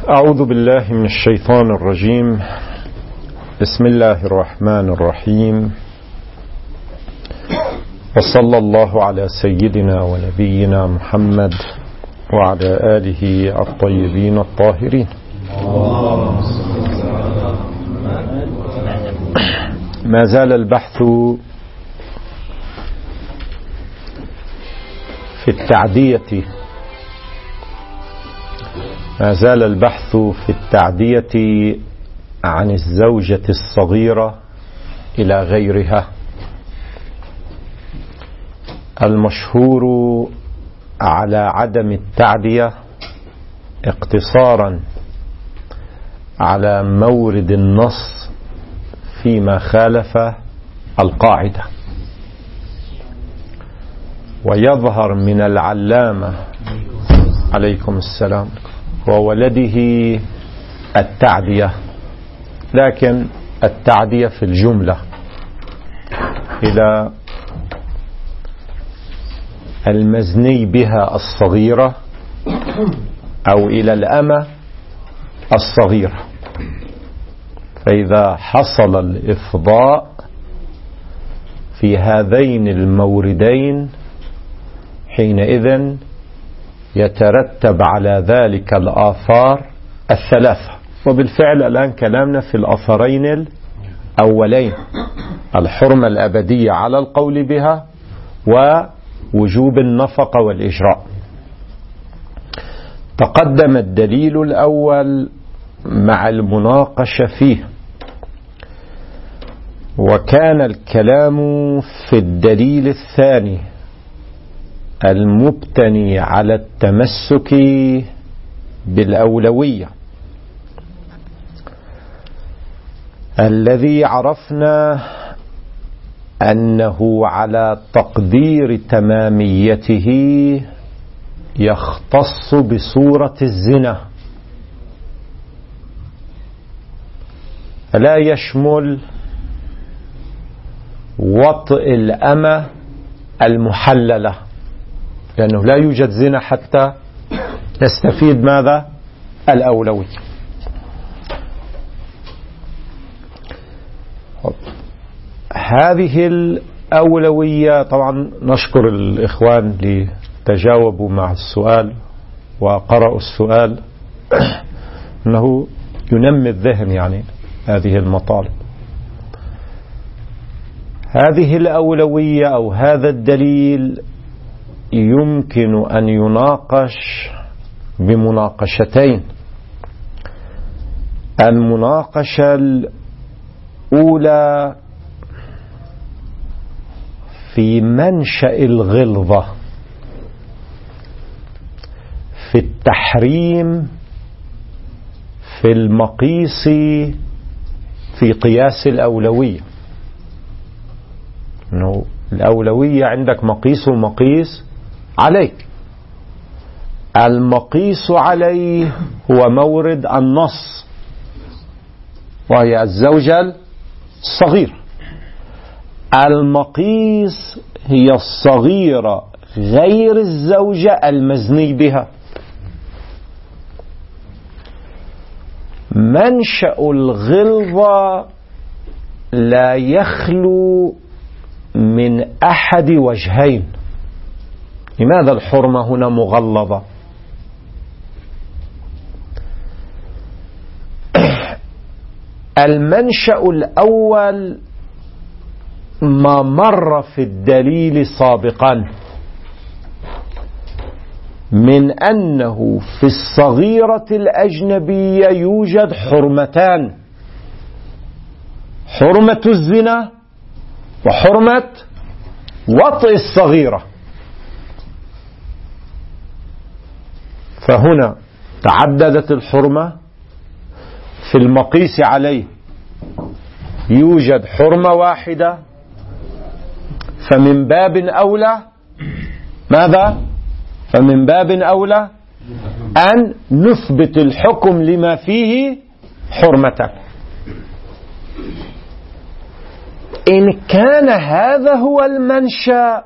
أعوذ بالله من الشيطان الرجيم. بسم الله الرحمن الرحيم، وصلى الله على سيدنا ونبينا محمد وعلى آله الطيبين الطاهرين. ما زال البحث في التعدية عن الزوجة الصغيرة إلى غيرها. المشهور على عدم التعدية اقتصارا على مورد النص فيما خالف القاعدة، ويظهر من العلامة عليكم السلام وولده التعدية، لكن التعدية في الجملة إلى المزني بها الصغيرة أو إلى الأمة الصغيرة. فإذا حصل الإفضاء في هذين الموردين حينئذ يترتب على ذلك الآثار الثلاثة. وبالفعل الآن كلامنا في الأثرين الأولين: الحرمة الأبدية على القول بها ووجوب النفقة والإجراء. تقدم الدليل الأول مع المناقشة فيه، وكان الكلام في الدليل الثاني المبتني على التمسك بالأولوية، الذي عرفنا أنه على تقدير تماميته يختص بصورة الزنا، لا يشمل وطئ الأمة المحللة، لأنه لا يوجد زنا حتى نستفيد ماذا؟ الأولوية. هذه الأولوية، طبعا نشكر الإخوان لتجاوبوا مع السؤال وقرأوا السؤال، أنه ينمي الذهن يعني هذه المطالب. هذه الأولوية أو هذا الدليل يمكن أن يناقش بمناقشتين. المناقشة الأولى في منشأ الغلظة في التحريم في المقيس في قياس الأولوية. إنه الأولوية عندك مقيس ومقيس عليك. المقيس عليه هو مورد النص، وهي الزوجة الصغيرة. المقيس هي الصغيرة غير الزوجة المزني بها. منشأ الغلظة لا يخلو من أحد وجهين. لماذا الحرمة هنا مغلظة؟ المنشأ الأول ما مر في الدليل سابقا من أنه في الصغيرة الأجنبية يوجد حرمتان: حرمة الزنا وحرمة وطئ الصغيرة. فهنا تعددت الحرمة. في المقيس عليه يوجد حرمة واحدة، فمن باب أولى ماذا؟ فمن باب أولى أن نثبت الحكم لما فيه حرمة. إن كان هذا هو المنشأ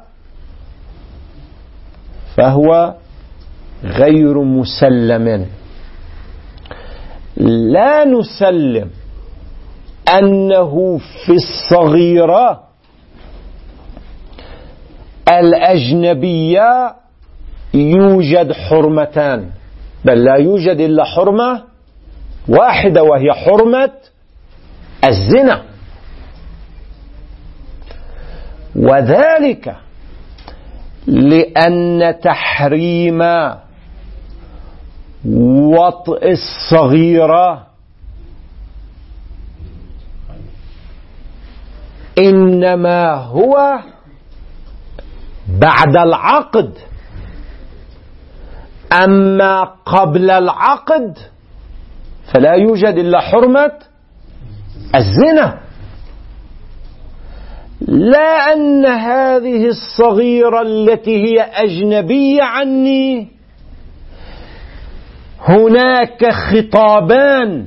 فهو غير مسلم. لا نسلم أنه في الصغيرة الأجنبية يوجد حرمتان، بل لا يوجد إلا حرمة واحدة، وهي حرمة الزنا. وذلك لأن تحريم وطئ الصغيرة إنما هو بعد العقد، أما قبل العقد فلا يوجد إلا حرمة الزنا. لا أن هذه الصغيرة التي هي أجنبية عني هناك خطابان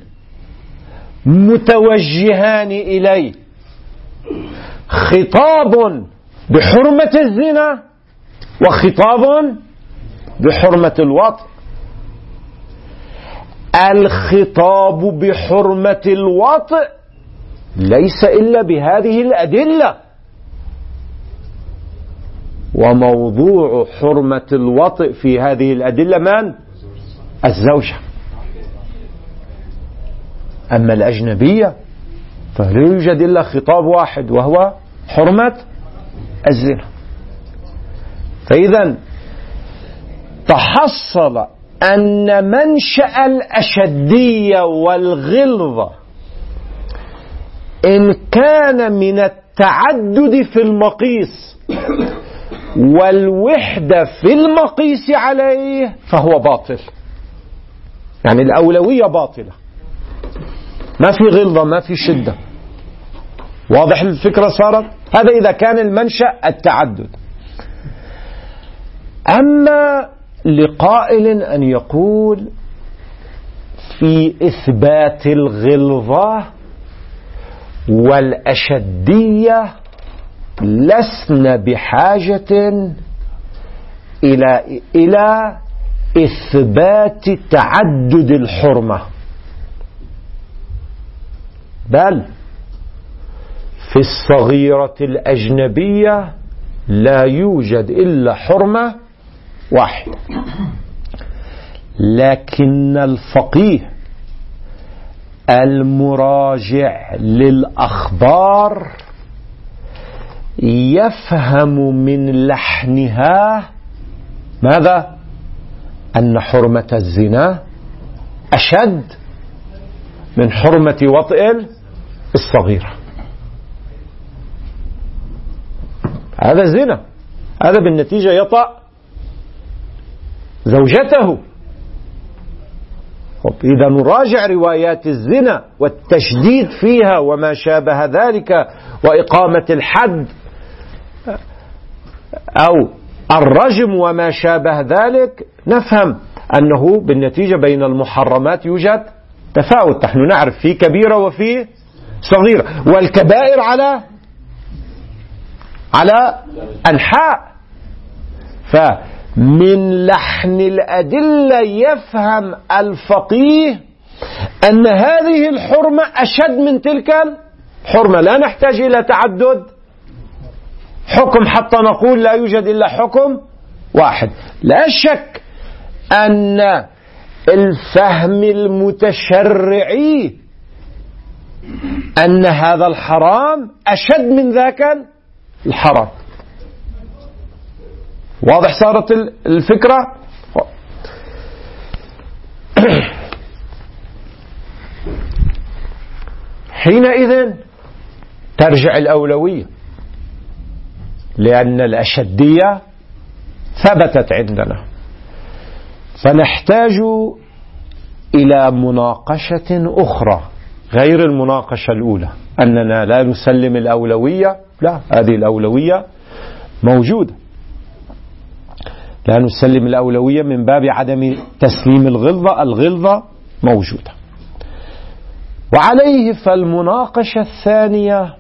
متوجهان إلي، خطاب بحرمة الزنا وخطاب بحرمة الوطء. الخطاب بحرمة الوطء ليس إلا بهذه الأدلة، وموضوع حرمة الوطء في هذه الأدلة من؟ الزوجة. أما الأجنبية فلا يوجد إلا خطاب واحد وهو حرمة الزنا. فإذا تحصل أن منشأ الأشدية والغلظة إن كان من التعدد في المقيس والوحدة في المقيس عليه فهو باطل، يعني الأولوية باطلة، ما في غلظة ما في شدة. واضح الفكرة صارت؟ هذا إذا كان المنشأ التعدد. أما لقائل أن يقول في إثبات الغلظة والأشدية لسنا بحاجة إلى إثبات تعدد الحرمة، بل في الصغيرة الأجنبية لا يوجد إلا حرمة واحدة. لكن الفقيه المراجع للأخبار يفهم من لحنها ماذا؟ أن حرمة الزنا أشد من حرمة وطئ الصغيرة. هذا زنا، هذا بالنتيجة يطأ زوجته. إذا نراجع روايات الزنا والتشديد فيها وما شابه ذلك وإقامة الحد أو الرجم وما شابه ذلك، نفهم أنه بالنتيجة بين المحرمات يوجد تفاوت. نحن نعرف في كبيرة وفي صغيرة، والكبائر على أنحاء. فمن لحن الأدلة يفهم الفقيه أن هذه الحرمة أشد من تلك الحرمة، لا نحتاج إلى تعدد حكم حتى نقول لا يوجد إلا حكم واحد. لا شك أن الفهم المتشرعي أن هذا الحرام أشد من ذاك الحرام. واضح صارت الفكرة؟ حينئذ ترجع الأولوية، لأن الأشدية ثبتت عندنا، فنحتاج إلى مناقشة أخرى غير المناقشة الأولى، أننا لا نسلم الأولوية، لا، هذه الأولوية موجودة، لا نسلم الأولوية من باب عدم تسليم الغلظة موجودة. وعليه فالمناقشة الثانية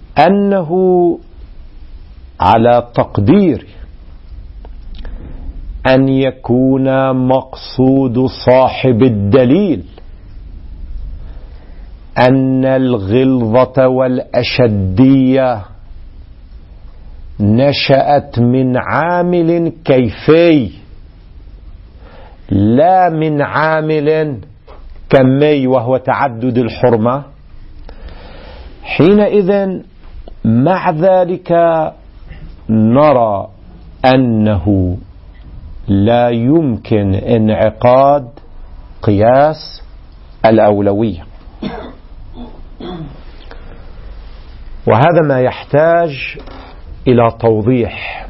أنه على تقدير أن يكون مقصود صاحب الدليل أن الغلظة والأشدية نشأت من عامل كيفي لا من عامل كمي وهو تعدد الحرمة، حينئذ مع ذلك نرى أنه لا يمكن انعقاد قياس الأولوية، وهذا ما يحتاج إلى توضيح.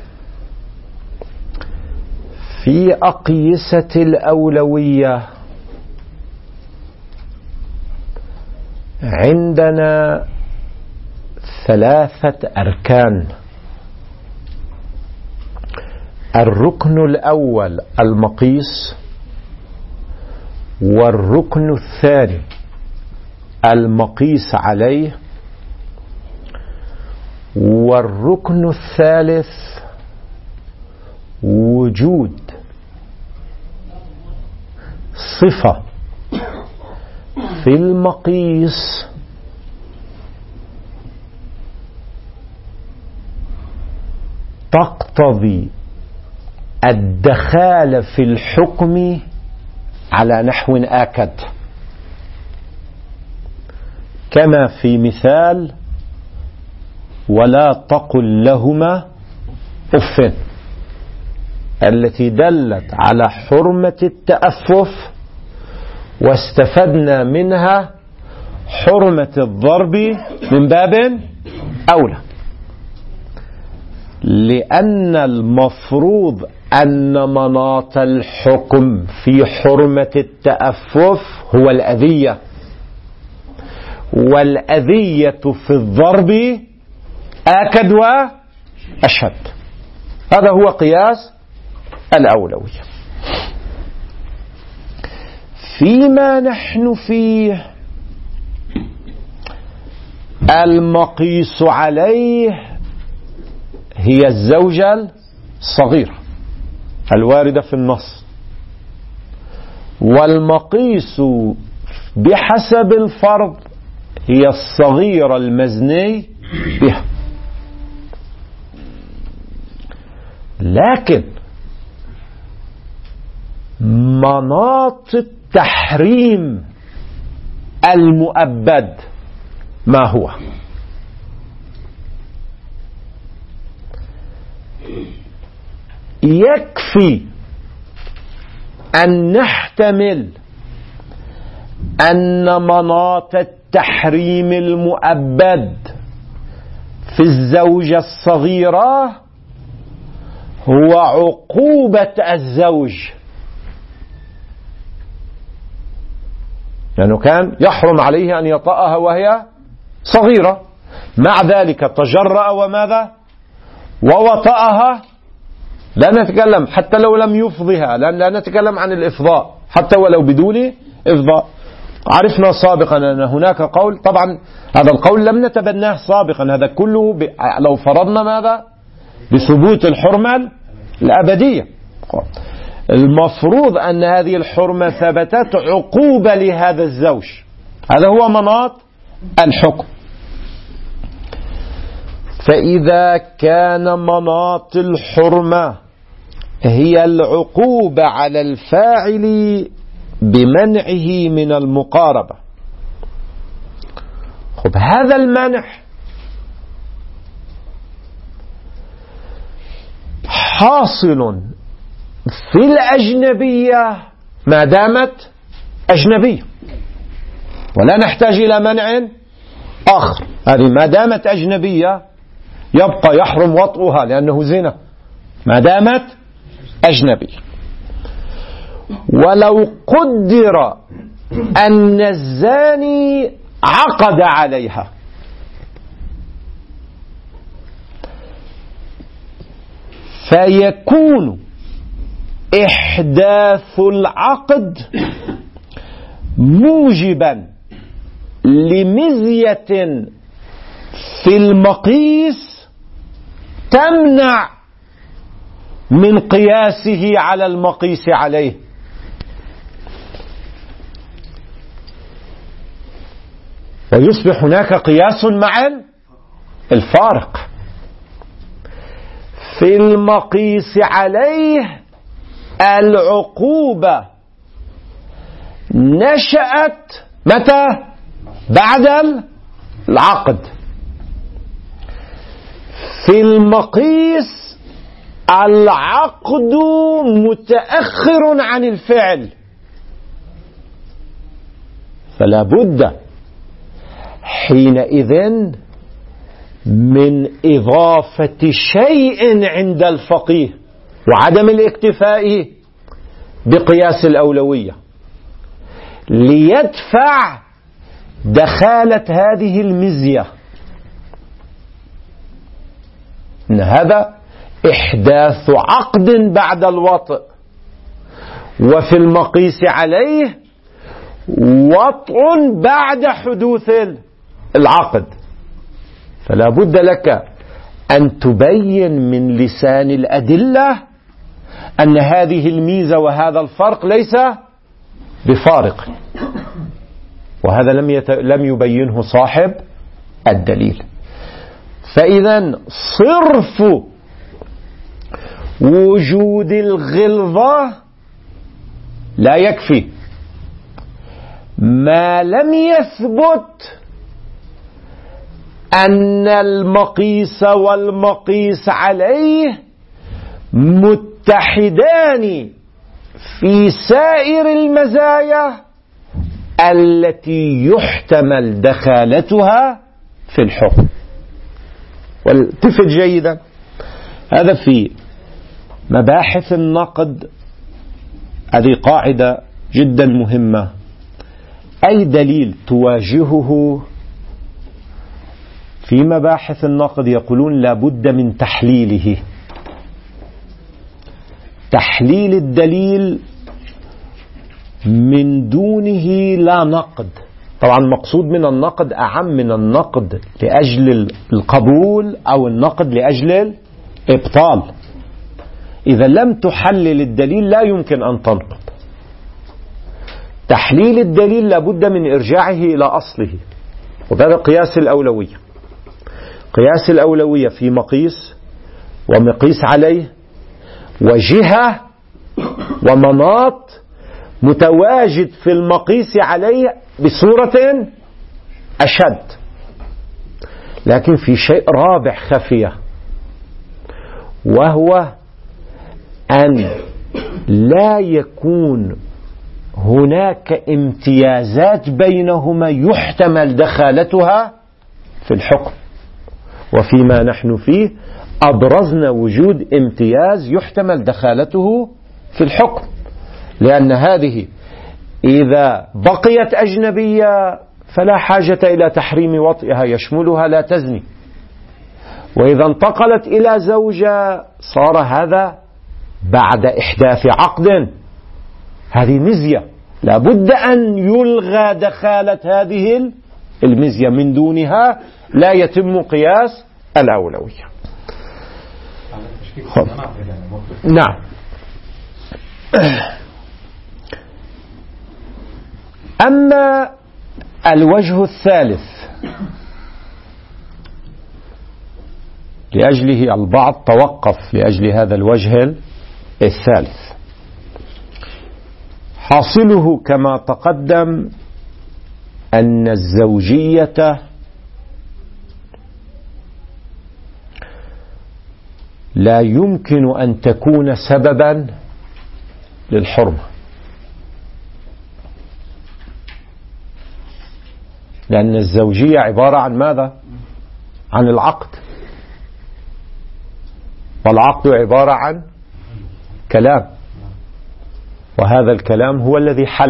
في أقيسة الأولوية عندنا 3 أركان. الركن الأول المقيس، والركن الثاني المقيس عليه، والركن الثالث وجود صفة في المقيس تقتضي الدخال في الحكم على نحو آكد، كما في مثال ولا تقل لهما أف، التي دلت على حرمة التأفف، واستفدنا منها حرمة الضرب من باب أولى، لأن المفروض أن مناط الحكم في حرمة التأفف هو الأذية، والأذية في الضرب آكد وأشد. هذا هو قياس الأولوية. فيما نحن فيه المقيس عليه هي الزوجة الصغيرة الواردة في النص، والمقيس بحسب الفرض هي الصغيرة المزني بها. لكن مناط التحريم المؤبد ما هو؟ يكفي أن نحتمل أن مناط التحريم المؤبد في الزوجة الصغيرة هو عقوبة الزوج، لأنه كان يحرم عليه أن يطأها وهي صغيرة، مع ذلك تجرأ وماذا؟ ووطأها. لا نتكلم حتى لو لم يفضها، لا نتكلم عن الإفضاء حتى ولو بدون إفضاء. عرفنا سابقا أن هناك قول، طبعا هذا القول لم نتبناه سابقا، هذا كله لو فرضنا ماذا؟ بثبوت الحرمة الأبدية. المفروض أن هذه الحرمة ثبتت عقوبة لهذا الزوج، هذا هو مناط الحكم. فإذا كان مناط الحرمة هي العقوبة على الفاعل بمنعه من المقاربة، خب هذا المنع حاصل في الأجنبية ما دامت أجنبية، ولا نحتاج إلى منع آخر. هذه ما دامت أجنبية يبقى يحرم وطئها لأنه زنا ما دامت أجنبية. ولو قدر أن الزاني عقد عليها فيكون إحداث العقد موجبا لمزية في المقيس تمنع من قياسه على المقيس عليه. ويصبح هناك قياس مع الفارق. في المقيس عليه العقوبة نشأت متى؟ بعد العقد. في المقيس العقد متأخر عن الفعل، فلا بد حينئذ من إضافة شيء عند الفقيه وعدم الاكتفاء بقياس الأولوية ليدفع دخالة هذه المزية. إن هذا إحداث عقد بعد الوطء، وفي المقيس عليه وطء بعد حدوث العقد، فلا بد لك أن تبين من لسان الأدلة أن هذه الميزة وهذا الفرق ليس بفارق، وهذا لم يبينه صاحب الدليل. فإذا صرف وجود الغلظة لا يكفي ما لم يثبت أن المقيس والمقيس عليه متحدان في سائر المزايا التي يحتمل دخالتها في الحكم. والتفت جيدا، هذا في مباحث النقد، هذه قاعدة جدا مهمة. أي دليل تواجهه في مباحث النقد يقولون لا بد من تحليله. تحليل الدليل من دونه لا نقد. طبعا المقصود من النقد أعم من النقد لأجل القبول أو النقد لأجل الإبطال. إذا لم تحلل الدليل لا يمكن أن تنقد. تحليل الدليل لابد من إرجاعه إلى أصله، وهذا قياس الأولوية. قياس الأولوية في مقيس ومقيس عليه وجهة ومناط متواجد في المقيس عليه بصورة أشد، لكن في شيء رابع خفية، وهو أن لا يكون هناك امتيازات بينهما يحتمل دخالتها في الحكم. وفيما نحن فيه أبرزنا وجود امتياز يحتمل دخالته في الحكم، لأن هذه إذا بقيت أجنبية فلا حاجة إلى تحريم وطئها، يشملها لا تزني. وإذا انتقلت إلى زوجة صار هذا بعد إحداث عقد، هذه مزية لا بد أن يلغى دخالة هذه المزية، من دونها لا يتم قياس الأولوية. نعم. أما الوجه الثالث لأجله البعض توقف لأجل هذا الوجه الثالث، حاصله كما تقدم أن الزوجية لا يمكن أن تكون سببا للحرمة، لأن الزوجية عبارة عن ماذا؟ عن العقد، والعقد عبارة عن كلام، وهذا الكلام هو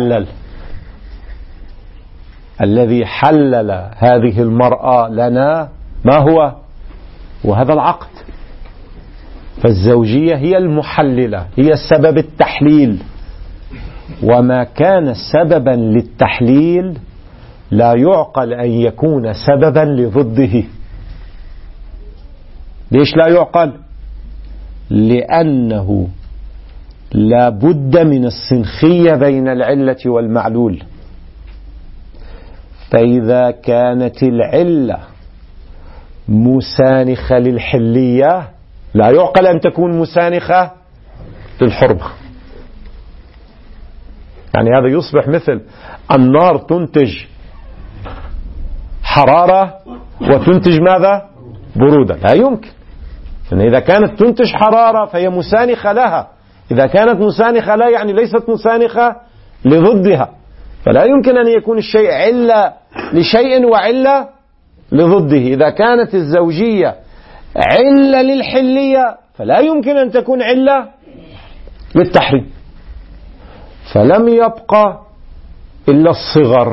الذي حلل هذه المرأة لنا ما هو؟ وهذا العقد. فالزوجية هي المحللة، هي سبب التحليل، وما كان سببا للتحليل لا يعقل أن يكون سببا لضده. ليش لا يعقل؟ لأنه لا بد من السنخية بين العلة والمعلول. فإذا كانت العلة مسانخة للحلية لا يعقل أن تكون مسانخة للحرمة. يعني هذا يصبح مثل النار تنتج حرارة وتنتج ماذا؟ برودة. لا يمكن. يعني إذا كانت تنتج حرارة فهي مسانخة لها، إذا كانت مسانخة لها يعني ليست مسانخة لضدها. فلا يمكن أن يكون الشيء علة لشيء وعلة لضده. إذا كانت الزوجية علة للحلية فلا يمكن أن تكون علة للتحريم. فلم يبقى إلا الصغر،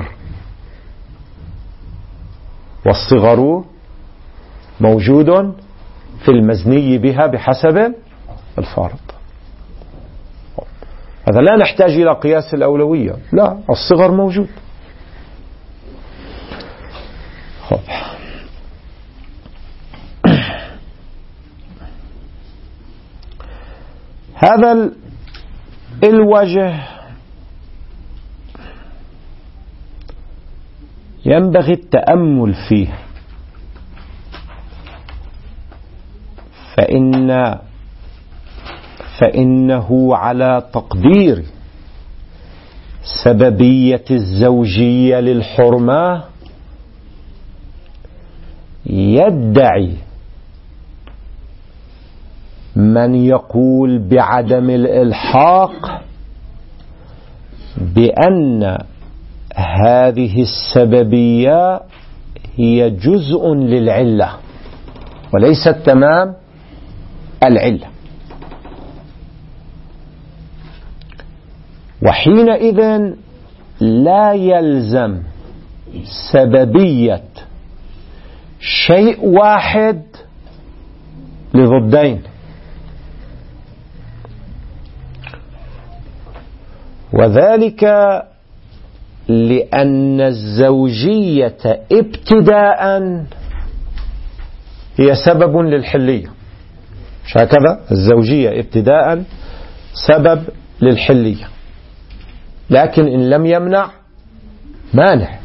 والصغر موجود في المزني بها بحسب الفارض. هذا لا نحتاج إلى قياس الأولوية، لا، الصغر موجود. هذا الوجه ينبغي التأمل فيه، فإنه على تقدير سببية الزوجية للحرمة يدعي من يقول بعدم الإلحاق بأن هذه السببية هي جزء للعلة وليست تمام العلة. وحينئذ لا يلزم سببية شيء واحد لضدين، وذلك لأن الزوجية ابتداء هي سبب للحلية. هكذا الزوجية ابتداء سبب للحلية، لكن إن لم يمنع مانع،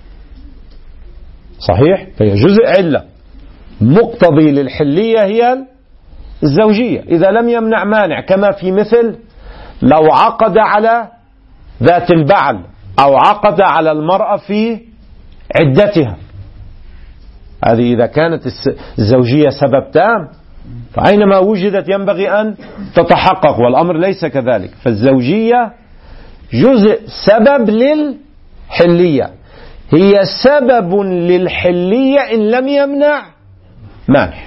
صحيح؟ فهي جزء علة مقتضي للحلية هي الزوجية إذا لم يمنع مانع، كما في مثل لو عقد على ذات البعل أو عقد على المرأة في عدتها، هذه إذا كانت الزوجية سبب تام فأينما وجدت ينبغي أن تتحقق، والأمر ليس كذلك. فالزوجية جزء سبب للحلية، هي سبب للحلية إن لم يمنع مانع.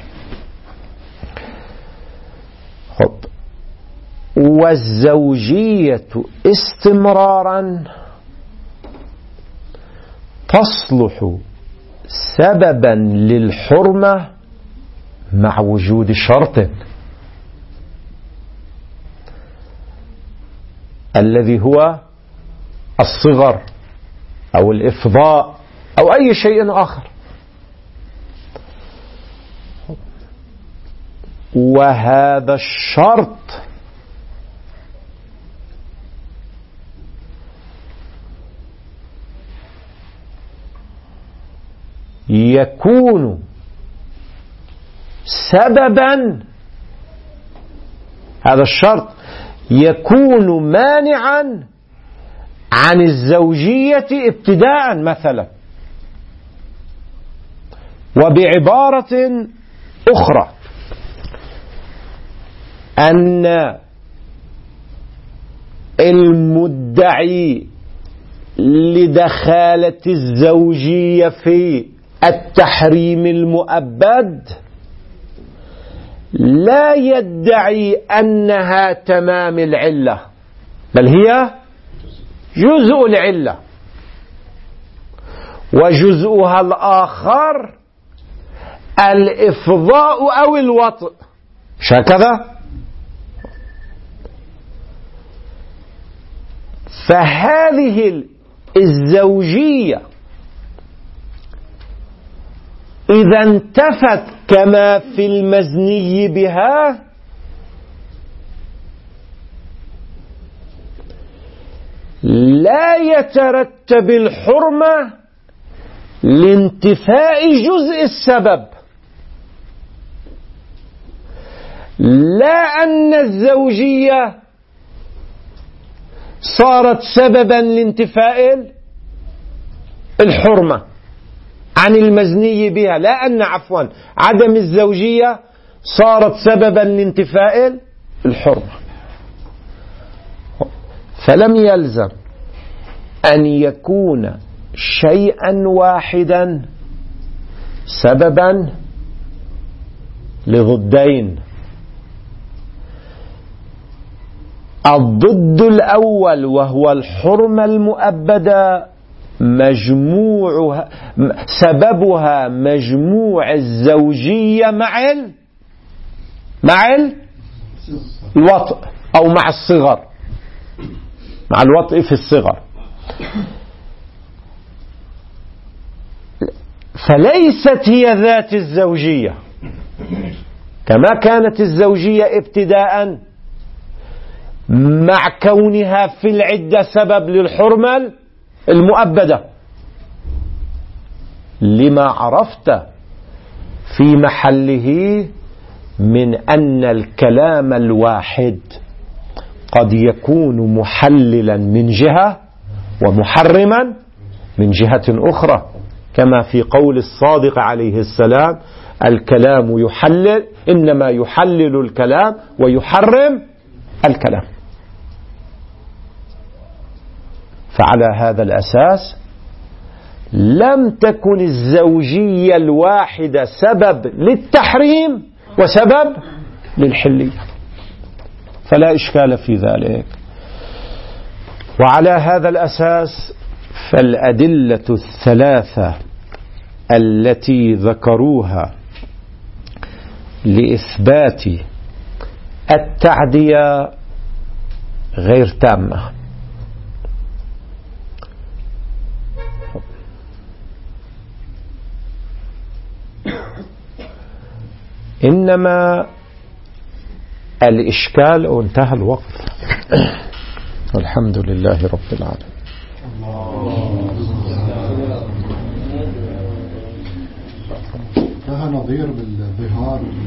والزوجية استمرارا تصلح سببا للحرمة مع وجود شرط الذي هو الصغر أو الإفضاء أو أي شيء آخر. وهذا الشرط يكون سببا، هذا الشرط يكون مانعا عن الزوجية ابتداء مثلا. وبعبارة أخرى أن المدعي لدخالة الزوجية في التحريم المؤبد لا يدعي أنها تمام العلة، بل هي جزء العلة، وجزءها الآخر الإفضاء أو الوطء، هكذا. فهذه الزوجية إذا انتفت كما في المزني بها لا يترتب الحرمة لانتفاء جزء السبب، لا أن الزوجية صارت سببا لانتفاء الحرمة عن المزني بها، لا أن عدم الزوجية صارت سببا لانتفاء الحرمة. فلم يلزم أن يكون شيئا واحدا سببا لضدين. الضد الأول وهو الحرمة المؤبدة سببها مجموع الزوجية مع الوطء أو مع الصغر، مع الوطء في الصغر. فليست هي ذات الزوجية كما كانت الزوجية ابتداء مع كونها في العدة سبب للحرمة المؤبدة، لما عرفت في محله من أن الكلام الواحد قد يكون محللا من جهة ومحرما من جهة أخرى، كما في قول الصادق عليه السلام: الكلام يحلل، إنما يحلل الكلام ويحرم الكلام. فعلى هذا الأساس لم تكن الزوجية الواحدة سبب للتحريم وسبب للحلية، فلا إشكال في ذلك. وعلى هذا الأساس فالأدلة الثلاثة التي ذكروها لإثبات التعدية غير تامة. إنما الإشكال وانتهى الوقت. والحمد لله رب العالمين. لها نظير بالظهار